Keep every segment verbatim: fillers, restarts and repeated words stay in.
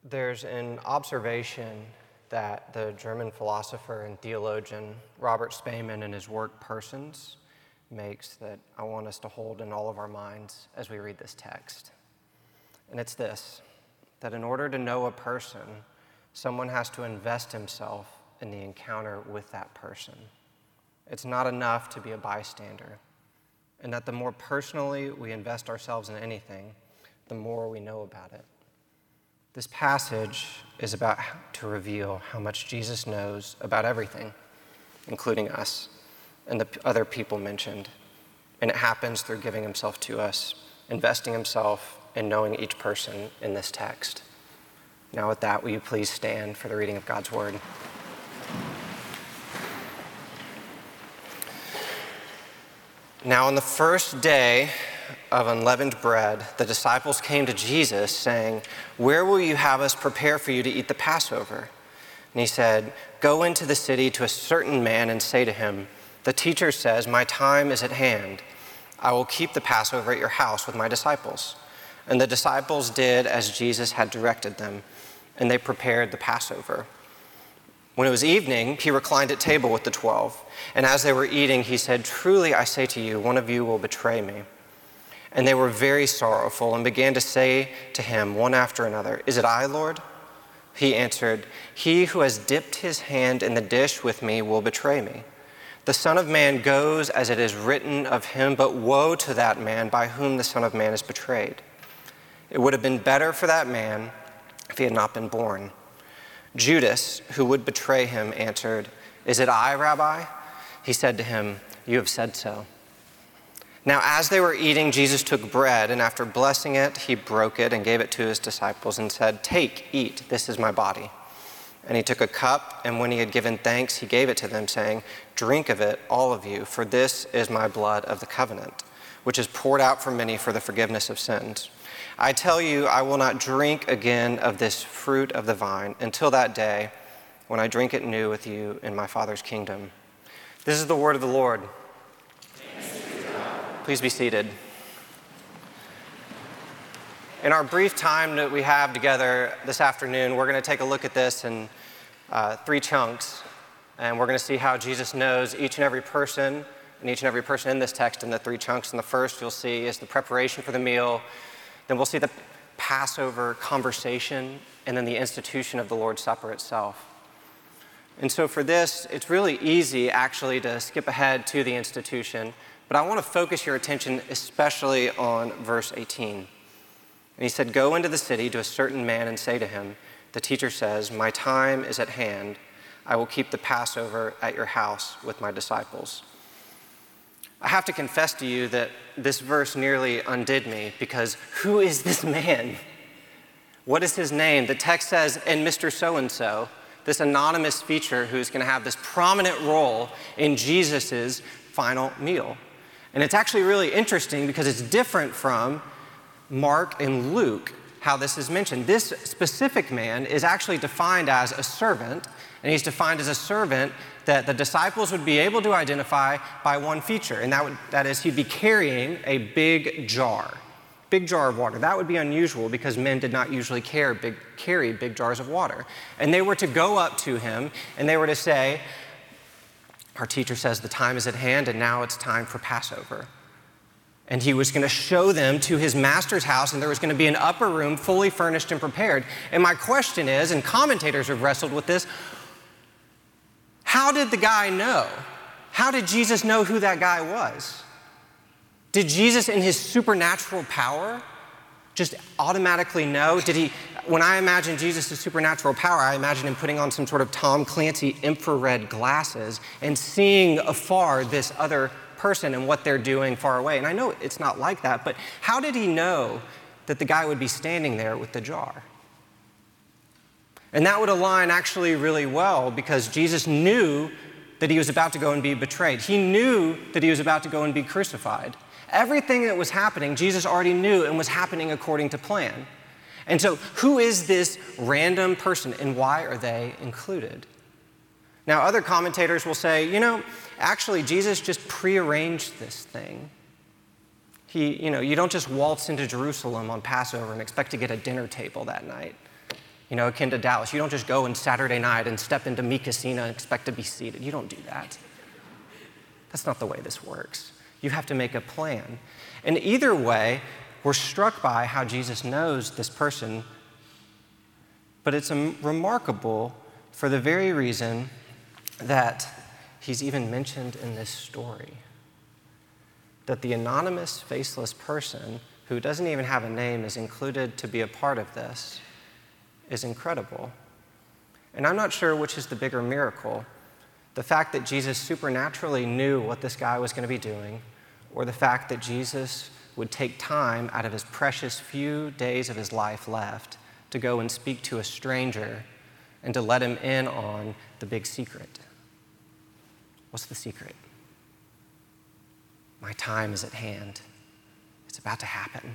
There's an observation that the German philosopher and theologian Robert Spaeman in his work Persons makes that I want us to hold in all of our minds as we read this text. And it's this, that in order to know a person, someone has to invest himself in the encounter with that person. It's not enough to be a bystander. And that the more personally we invest ourselves in anything, the more we know about it. This passage is about to reveal how much Jesus knows about everything, including us and the other people mentioned. And it happens through giving himself to us, investing himself in knowing each person in this text. Now with that, will you please stand for the reading of God's word? Now on the first day of unleavened bread, the disciples came to Jesus saying, "Where will you have us prepare for you to eat the Passover?" And he said, "Go into the city to a certain man and say to him, 'The teacher says, my time is at hand. I will keep the Passover at your house with my disciples.' And the disciples did as Jesus had directed them, and they prepared the Passover. When it was evening, he reclined at table with the twelve. And as they were eating, he said, 'Truly I say to you, one of you will betray me.' And they were very sorrowful and began to say to him one after another, 'Is it I, Lord?' He answered, 'He who has dipped his hand in the dish with me will betray me. The Son of Man goes as it is written of him, but woe to that man by whom the Son of Man is betrayed. It would have been better for that man if he had not been born.' Judas, who would betray him, answered, 'Is it I, Rabbi?' He said to him, 'You have said so.' Now, as they were eating, Jesus took bread, and after blessing it, he broke it and gave it to his disciples and said, 'Take, eat, this is my body.' And he took a cup, and when he had given thanks, he gave it to them, saying, 'Drink of it, all of you, for this is my blood of the covenant, which is poured out for many for the forgiveness of sins. I tell you, I will not drink again of this fruit of the vine until that day when I drink it new with you in my Father's kingdom.'" This is the word of the Lord. Please be seated. In our brief time that we have together this afternoon, we're going to take a look at this in uh, three chunks, and we're going to see how Jesus knows each and every person and each and every person in this text in the three chunks. And the first you'll see is the preparation for the meal. Then we'll see the Passover conversation, and then the institution of the Lord's Supper itself. And so for this, it's really easy actually to skip ahead to the institution, but I want to focus your attention especially on verse eighteen. And he said, "Go into the city to a certain man and say to him, 'The teacher says, my time is at hand. I will keep the Passover at your house with my disciples.'" I have to confess to you that this verse nearly undid me, because who is this man? What is his name? The text says, "And Mister So-and-so," this anonymous feature who's going to have this prominent role in Jesus's final meal. And it's actually really interesting because it's different from Mark and Luke, how this is mentioned. This specific man is actually defined as a servant, and he's defined as a servant that the disciples would be able to identify by one feature, and that, would, that is he'd be carrying a big jar, big jar of water. That would be unusual because men did not usually carry big, carry big jars of water. And they were to go up to him, and they were to say, "Our teacher says the time is at hand, and now it's time for Passover." And he was going to show them to his master's house, and there was going to be an upper room fully furnished and prepared. And my question is, and commentators have wrestled with this, how did the guy know? How did Jesus know who that guy was? Did Jesus, in his supernatural power, just automatically know? Did he, when I imagine Jesus' supernatural power, I imagine him putting on some sort of Tom Clancy infrared glasses and seeing afar this other person and what they're doing far away. And I know it's not like that, but how did he know that the guy would be standing there with the jar? And that would align actually really well, because Jesus knew that he was about to go and be betrayed. He knew that he was about to go and be crucified. Everything that was happening, Jesus already knew and was happening according to plan. And so who is this random person, and why are they included? Now, other commentators will say, you know, actually Jesus just prearranged this thing. He, you know, you don't just waltz into Jerusalem on Passover and expect to get a dinner table that night. You know, akin to Dallas, you don't just go on Saturday night and step into Mi Casina and expect to be seated. You don't do that. That's not the way this works. You have to make a plan. And either way, we're struck by how Jesus knows this person, but it's remarkable for the very reason that he's even mentioned in this story. That the anonymous, faceless person who doesn't even have a name is included to be a part of this is incredible. And I'm not sure which is the bigger miracle, the fact that Jesus supernaturally knew what this guy was going to be doing, or the fact that Jesus would take time out of his precious few days of his life left to go and speak to a stranger and to let him in on the big secret. What's the secret? My time is at hand. It's about to happen.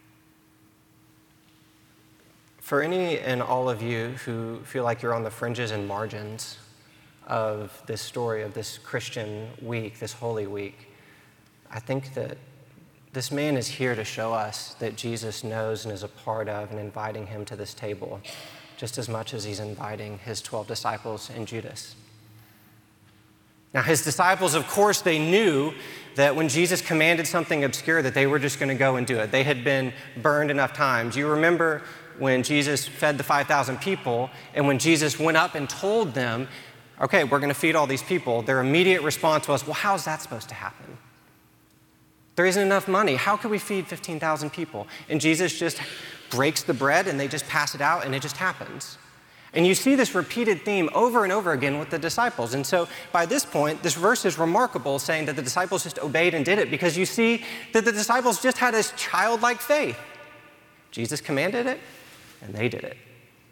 For any and all of you who feel like you're on the fringes and margins of this story, of this Christian week, this Holy Week, I think that this man is here to show us that Jesus knows and is a part of and inviting him to this table just as much as he's inviting his twelve disciples and Judas. Now, his disciples, of course, they knew that when Jesus commanded something obscure that they were just going to go and do it. They had been burned enough times. You remember when Jesus fed the five thousand people, and when Jesus went up and told them, okay, we're going to feed all these people, their immediate response was, well, how's that supposed to happen? There isn't enough money. How can we feed fifteen thousand people? And Jesus just breaks the bread, and they just pass it out, and it just happens. And you see this repeated theme over and over again with the disciples. And so by this point, this verse is remarkable, saying that the disciples just obeyed and did it, because you see that the disciples just had this childlike faith. Jesus commanded it, and they did it.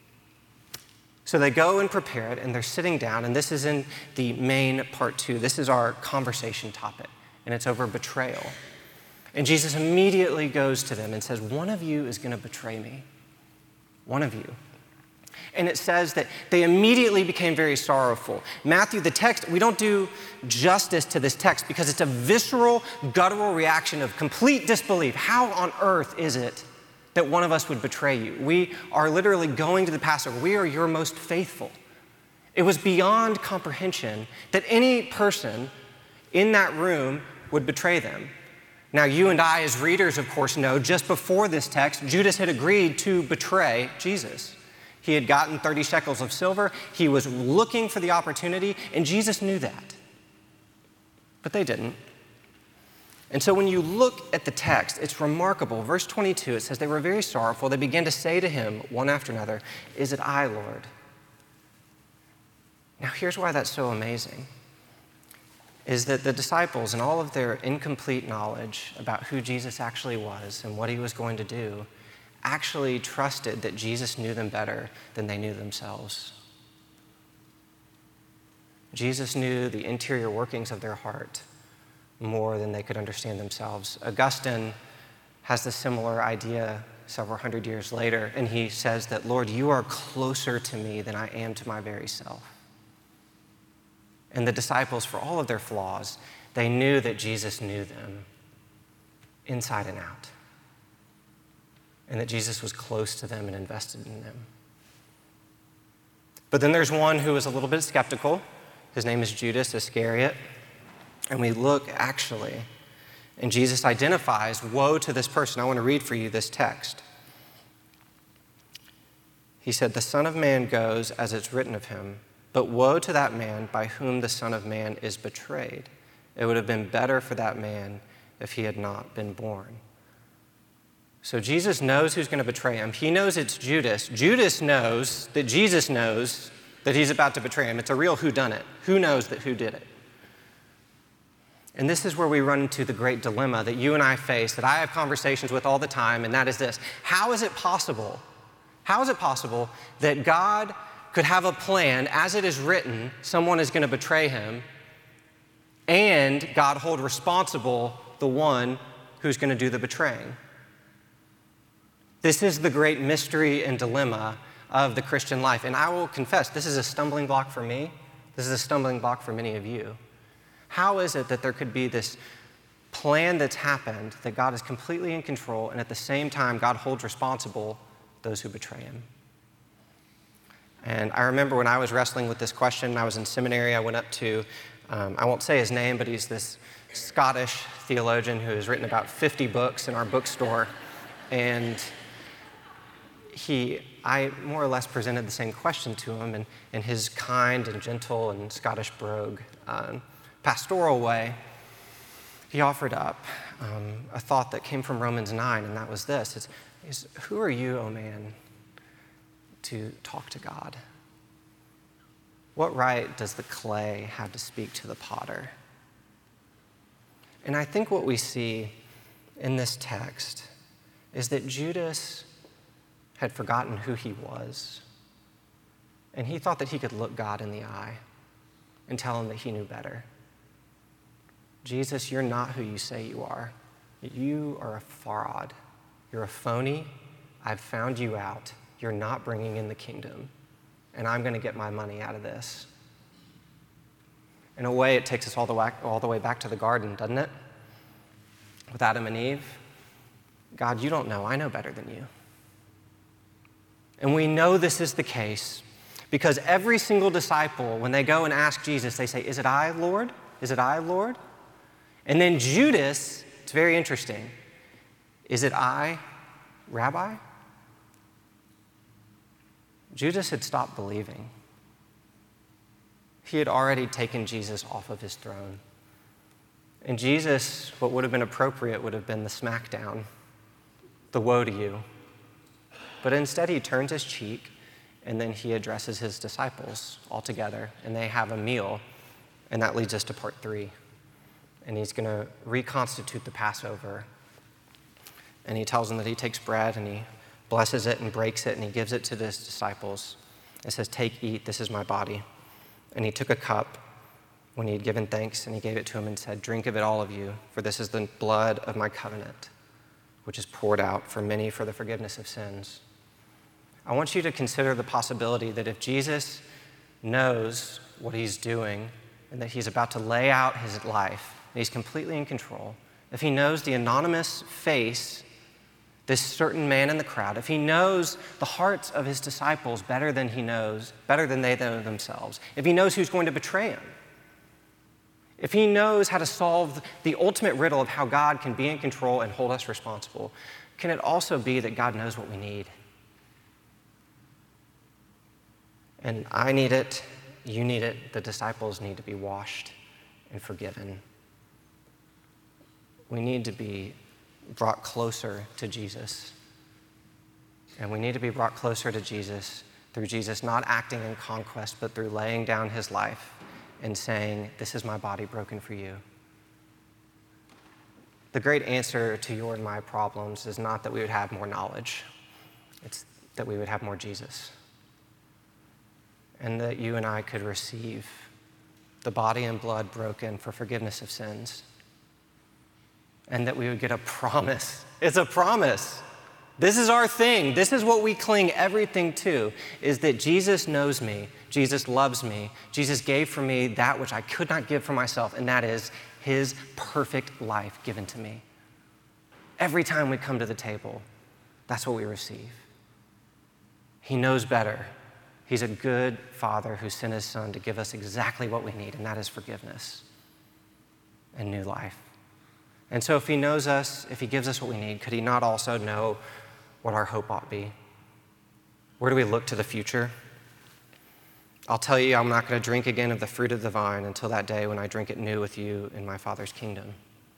So they go and prepare it, and they're sitting down, and this is in the main part two. This is our conversation topic, and it's over betrayal. And Jesus immediately goes to them and says, one of you is going to betray me. One of you. And it says that they immediately became very sorrowful. Matthew, the text, we don't do justice to this text because it's a visceral, guttural reaction of complete disbelief. How on earth is it that one of us would betray you? We are literally going to the pastor. We are your most faithful. It was beyond comprehension that any person in that room would betray them. Now, you and I as readers, of course, know just before this text, Judas had agreed to betray Jesus. He had gotten thirty shekels of silver. He was looking for the opportunity, and Jesus knew that. But they didn't. And so when you look at the text, it's remarkable. Verse twenty-two, it says, they were very sorrowful. They began to say to him, one after another, is it I, Lord? Now, here's why that's so amazing, is that the disciples, and all of their incomplete knowledge about who Jesus actually was and what he was going to do, actually trusted that Jesus knew them better than they knew themselves. Jesus knew the interior workings of their heart more than they could understand themselves. Augustine has the similar idea several hundred years later, and he says that, Lord, you are closer to me than I am to my very self. And the disciples, for all of their flaws, they knew that Jesus knew them inside and out, and that Jesus was close to them and invested in them. But then there's one who is a little bit skeptical. His name is Judas Iscariot. And we look, actually, and Jesus identifies, woe to this person. I want to read for you this text. He said, the Son of Man goes as it's written of him, but woe to that man by whom the Son of Man is betrayed. It would have been better for that man if he had not been born. So Jesus knows who's going to betray him. He knows it's Judas. Judas knows that Jesus knows that he's about to betray him. It's a real whodunit. Who knows that who did it? And this is where we run into the great dilemma that you and I face, that I have conversations with all the time, and that is this. How is it possible? How is it possible that God could have a plan, as it is written, someone is going to betray him, and God hold responsible the one who's going to do the betraying? This is the great mystery and dilemma of the Christian life. And I will confess, this is a stumbling block for me. This is a stumbling block for many of you. How is it that there could be this plan that's happened, that God is completely in control, and at the same time, God holds responsible those who betray him? And I remember when I was wrestling with this question, I was in seminary, I went up to, um, I won't say his name, but he's this Scottish theologian who has written about fifty books in our bookstore. And he, I more or less presented the same question to him in, in his kind and gentle and Scottish brogue um, pastoral way. He offered up um, a thought that came from Romans nine, and that was this. It's, it's, who are you, O man, to talk to God? What right does the clay have to speak to the potter? And I think what we see in this text is that Judas had forgotten who he was, and he thought that he could look God in the eye and tell him that he knew better. Jesus, you're not who you say you are. You are a fraud. You're a phony. I've found you out. You're not bringing in the kingdom, and I'm going to get my money out of this. In a way, it takes us all the way, all the way back to the garden, doesn't it? With Adam and Eve. God, you don't know. I know better than you. And we know this is the case because every single disciple, when they go and ask Jesus, they say, is it I, Lord? Is it I, Lord? And then Judas, it's very interesting. Is it I, Rabbi? Judas had stopped believing. He had already taken Jesus off of his throne. And Jesus, what would have been appropriate would have been the smackdown, the woe to you. But instead he turns his cheek and then he addresses his disciples all together and they have a meal. And that leads us to part three. And he's going to reconstitute the Passover. And he tells them that he takes bread and he blesses it and breaks it and he gives it to his disciples. It says, take, eat, this is my body. And he took a cup when he had given thanks and he gave it to him and said, drink of it, all of you, for this is the blood of my covenant, which is poured out for many for the forgiveness of sins. I want you to consider the possibility that if Jesus knows what he's doing and that he's about to lay out his life, and he's completely in control, if he knows the anonymous face, this certain man in the crowd, if he knows the hearts of his disciples better than he knows, better than they know themselves, if he knows who's going to betray him, if he knows how to solve the ultimate riddle of how God can be in control and hold us responsible, can it also be that God knows what we need? And I need it, you need it, the disciples need to be washed and forgiven. We need to be brought closer to Jesus. And we need to be brought closer to Jesus through Jesus not acting in conquest, but through laying down his life and saying, this is my body broken for you. The great answer to your and my problems is not that we would have more knowledge. It's that we would have more Jesus. And that you and I could receive the body and blood broken for forgiveness of sins. And that we would get a promise. It's a promise. This is our thing. This is what we cling everything to, is that Jesus knows me. Jesus loves me. Jesus gave for me that which I could not give for myself, and that is his perfect life given to me. Every time we come to the table, that's what we receive. He knows better. He's a good father who sent his son to give us exactly what we need, and that is forgiveness and new life. And so if he knows us, if he gives us what we need, could he not also know what our hope ought to be? Where do we look to the future? I'll tell you, I'm not going to drink again of the fruit of the vine until that day when I drink it new with you in my Father's kingdom.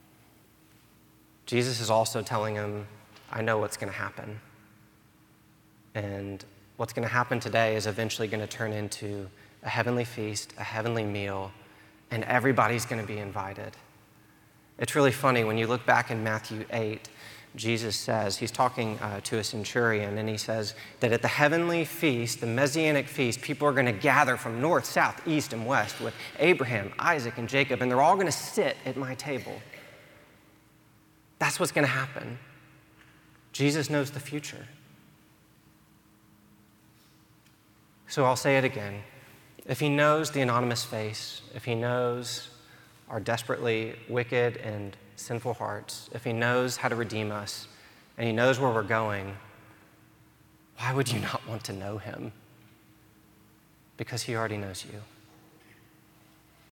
Jesus is also telling him, I know what's going to happen. And what's going to happen today is eventually going to turn into a heavenly feast, a heavenly meal, and everybody's going to be invited. It's really funny when you look back in Matthew eight, Jesus says, he's talking uh, to a centurion, and he says that at the heavenly feast, the Messianic feast, people are going to gather from north, south, east, and west with Abraham, Isaac, and Jacob, and they're all going to sit at my table. That's what's going to happen. Jesus knows the future. So I'll say it again. If he knows the anonymous face, if he knows our desperately wicked and sinful hearts, if he knows how to redeem us, and he knows where we're going, why would you not want to know him? because he already knows you.